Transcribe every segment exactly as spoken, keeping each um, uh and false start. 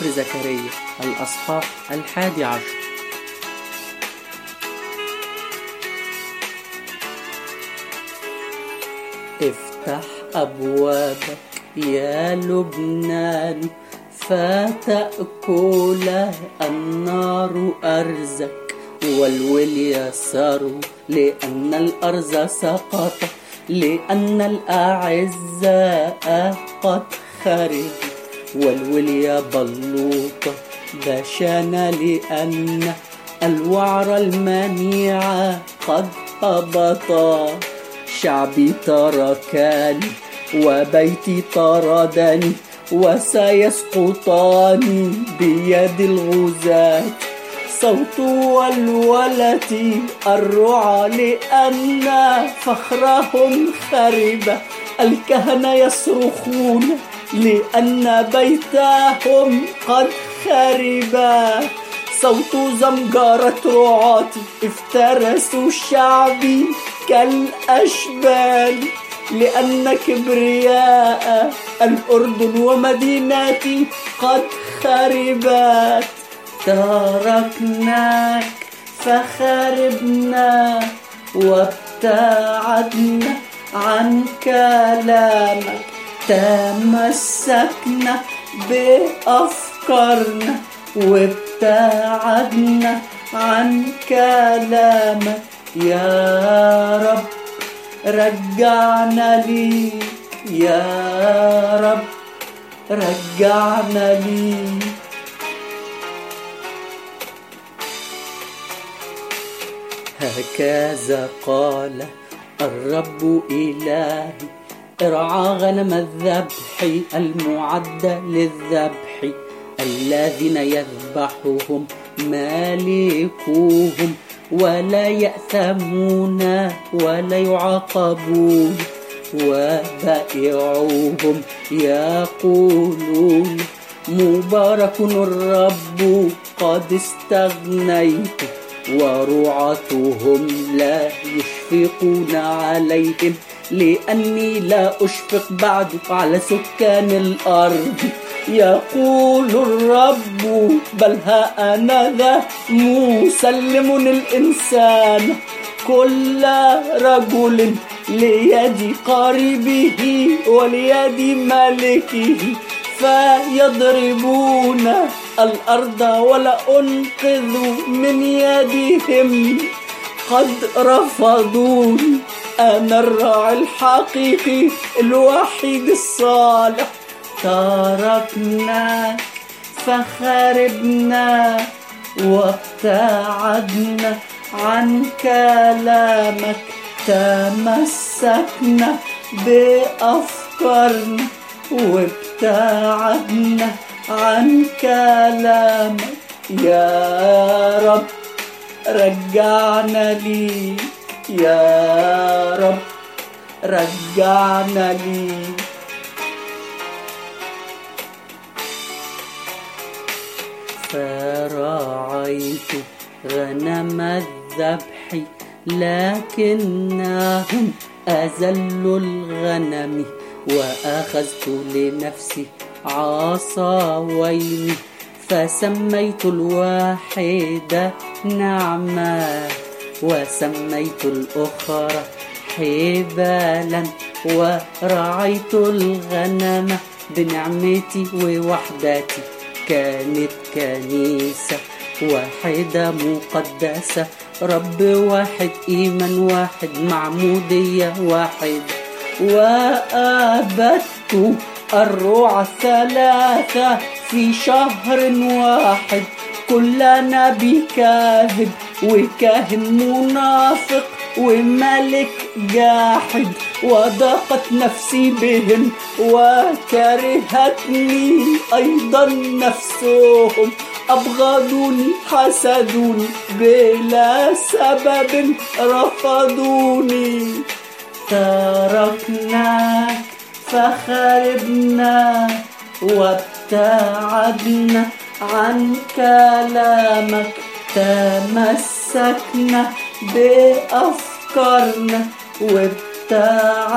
سفر زكريا الأصحاح الحادي عشر. افتح أبوابك يا لبنان فتأكل النار أرزك، والولي صاروا لأن الأرز سقط، لأن الأعزاء قد خرجوا، والولي بلوطة بشان لأن الوعر المنيع قد هبطا. شعبي تركني وبيتي طردني، وسيسقطان بيد الغزاة. صوت والولة الرعى لأن فخرهم خرب، الكهنة يصرخون لأن بيتهم قد خربا. صوت زمجرة رعاتي افترسوا شعبي كالأشبال، لأن كبرياء الأردن ومدينتي قد خربت. تركناك فخربنا وابتعدنا عن كلامك، تمسكنا بأفكارنا وابتعدنا عن كلامك. يا رب رجعنا ليك، يا رب رجعنا ليك. هكذا قال الرب إلهي، ارعى غنم الذبح المعدة للذبح، الذين يذبحهم مالكوهم ولا يأثمون ولا يعاقبون، وبائعوهم يقولون مبارك الرب قد استغنيت، ورعاتهم لا يشفقون عليهم، لأني لا أشفق بعد على سكان الأرض. يقول الرب بل ها أنا ذا مسلم الإنسان كل رجل ليد قريبه وليد ملكه، فيضربون الأرض ولا أنقذ من يدهم. قد رفضوني أنا الراعي الحقيقي الوحيد الصالح. تركناك فخربنا وابتعدنا عن كلامك، تمسكنا بأفكارنا وابتعدنا عن كلامك. يا رب رجعنا لي، يا رب رجعنا لي. فرعيت غنم الذبح لكنهم أذلوا الغنم، وأخذت لنفسي عصاوين، فسميت الواحدة نعمة وسميت الأخرى حبالا، ورعيت الغنم بنعمتي ووحدتي. كانت كنيسة واحدة مقدسة، رب واحد، إيمان واحد، معمودية واحد. وأبدت الرعى الثلاثة في شهر واحد، كل نبي كاذب وكاهن منافق وملك جاحد. وضاقت نفسي بهم وكرهتني أيضا نفسهم، أبغضوني حسدوني بلا سبب رفضوني. تركناك فخربنا وابتعدنا عن كلامك، تمسكنا بأفكارنا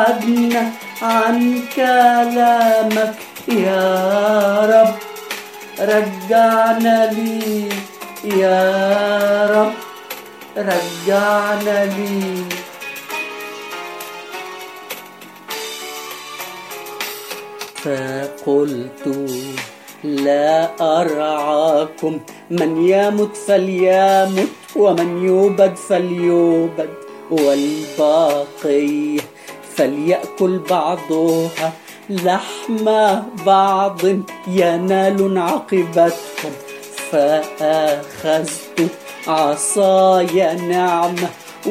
وابتعدنا عن كلامك. يا رب رجعنا ليك يا رب، رجعنا ليك. فقلت لا أرعاكم، من يمت فليمت ومن يوبد فليوبد، والباقي فليأكل بعضها لحم بعض ينال عاقبتهم. فأخذت عصاي نعمة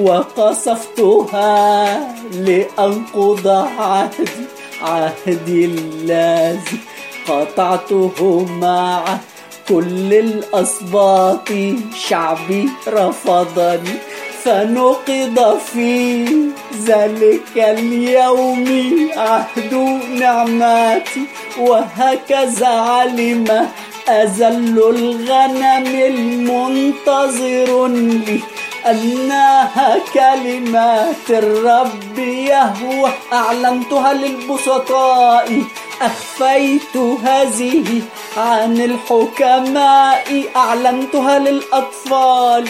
وقصفتها لأنقض عهدي، عهدي الذي قطعته مع كل الأسباط. شعبي رفضني فنقض في ذلك اليوم عهد نعمتي. وهكذا علم أذل الغنم المنتظر لي أنها كلمات الرب يهوه. أعلنتها للبسطاء، أخفيت هذه عن الحكماء، أعلنتها للأطفال.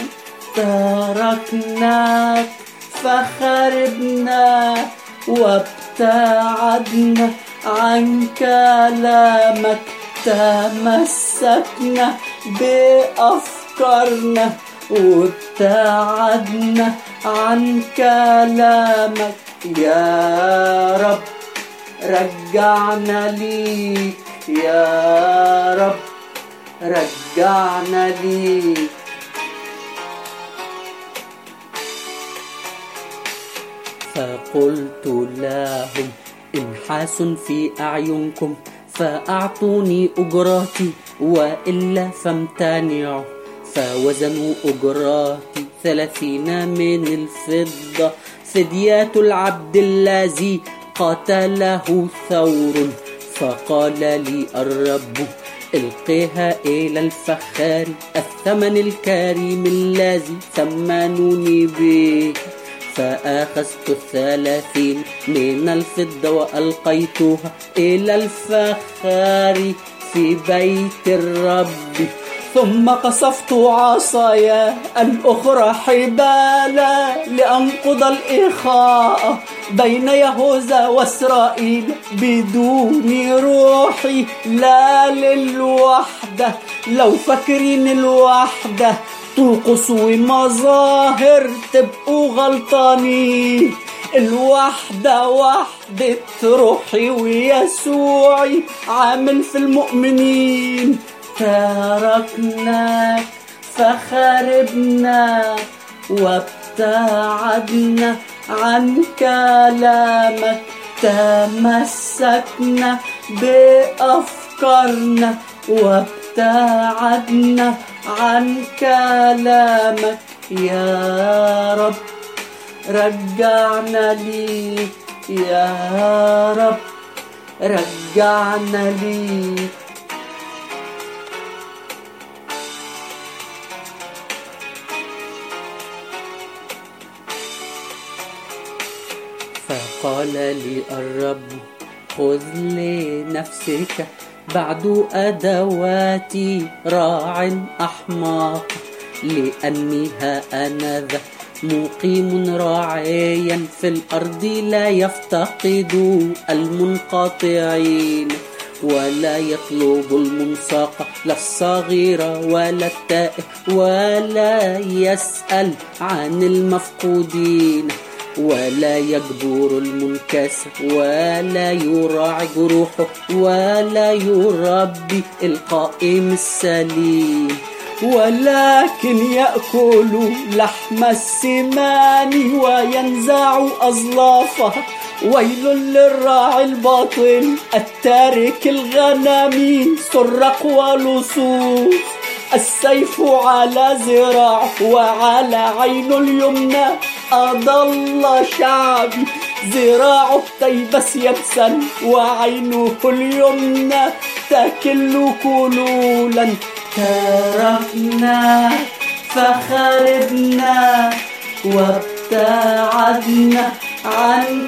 تركناك فخربنا وابتعدنا عن كلامك، تمسكنا بأفكارنا وابتعدنا عن كلامك يا رب. رجعنا ليك يا رب، رجعنا ليك. فقلت لهم انحاس في أعينكم فأعطوني أجراتي، وإلا فامتنعوا. فوزنوا أجراتي ثلاثين من الفضة، فديات العبد الذي قتله ثور. فقال لي الرب القها إلى الفخار، الثمن الكريم الذي ثمنوني به. فأخذت الثلاثين من الفضة وألقيتها إلى الفخار في بيت الرب. ثم قصفت عصايا الأخرى حبالا لأنقض الإخاء بين يهوذا وإسرائيل بدون روحي. لا للوحدة، لو فاكرين الوحدة طقوس ومظاهر تبقوا غلطانين. الوحدة وحدة روحي ويسوعي عامل في المؤمنين. تركناك فخربنا وابتعدنا عن كلامك، تمسكنا بأفكارنا وابتعدنا عن كلامك يا رب. رجعنا ليك يا رب، رجعنا ليك. فقال لي الرب خذ لنفسك بعد أدواتي راع أحمق، لأني ها أنا ذا مقيم راعيا في الأرض لا يفتقد المنقطعين ولا يطلب المنساق، لا الصغير ولا التائه ولا يسأل عن المفقودين، ولا يجبر المنكسر ولا يراعي جروحه ولا يربي القائم السليم، ولكن يأكل لحم السمان وينزع أظلافها. ويل للراعي الباطل التارك الغنم سرق ولصوص، السيف على ذراعه وعلى عين اليمنى أضل شعبي، ذراعه تيبس يبسا وعينه اليمنى تكل كلولا. تركنا فخربنا وابتعدنا عن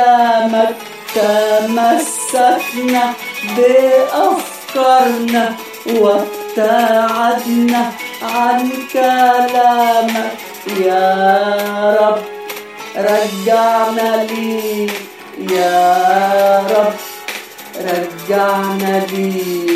كلامك، تمسكنا بأفكارنا وابتعدنا عن كلامك يا رب، رجعنا ليك يا رب، رجعنا ليك